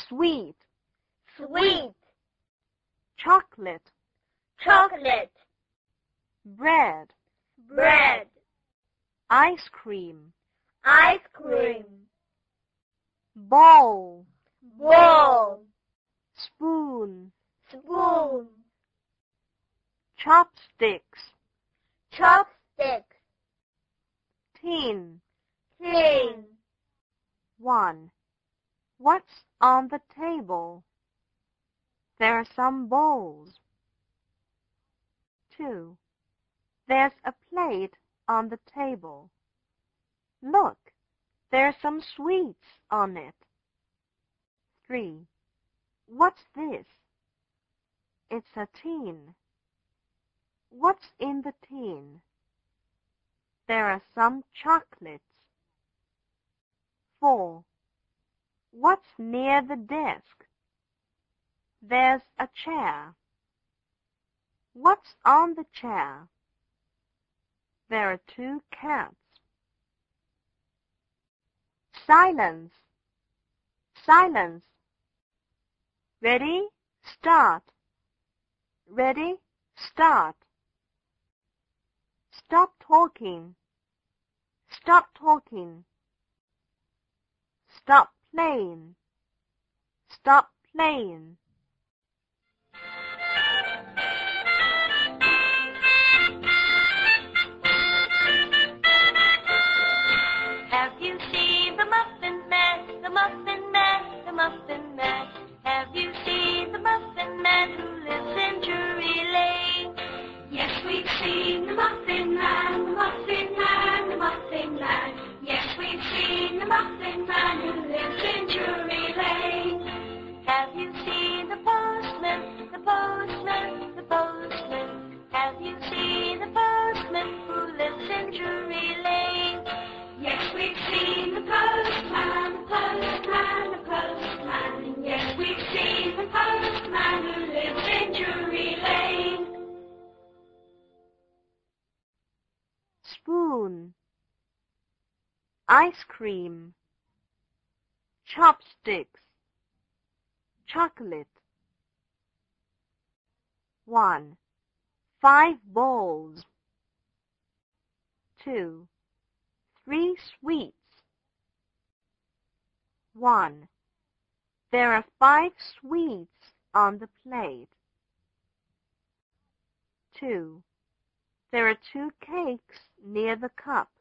Sweet. Sweet. Chocolate. Chocolate. Bread. Bread. Ice cream. Ice cream. Bowl. Bowl. Spoon. Spoon. Chopsticks. Chopsticks. Tin. Tin. 1. What's on the table? There are some bowls. 2. There's a plate on the table. Look, there are some sweets on it. 3. What's this? It's a tin. What's in the tin? There are some chocolates. 4. What's near the desk? There's a chair. What's on the chair? There are 2 cats. Silence. Silence. Ready? Start. Ready? Start. Stop talking. Stop talking. Stop playing. Stop playing. Have you seen the Muffin Man, the Muffin Man, the Muffin Man? Have you seen the Muffin Man who lives in Drury Lane? Yes, we've seen the Muffin Man, the Muffin Man, the Muffin Man. Yes, we've seen the Muffin Man who lives in Drury Lane. Have you seen the postman, the postman, the postman? Have you seen the postman who lives in Drury Lane? Yes, we've seen the postman, the postman, the postman. Yes, we've seen the postman who lives in Drury Lane. Spoon. Ice cream. Chopsticks. Chocolate. 1. 5 bowls. 2. 3 sweets. 1. There are 5 sweets on the plate. 2. There are 2 cakes near the cup.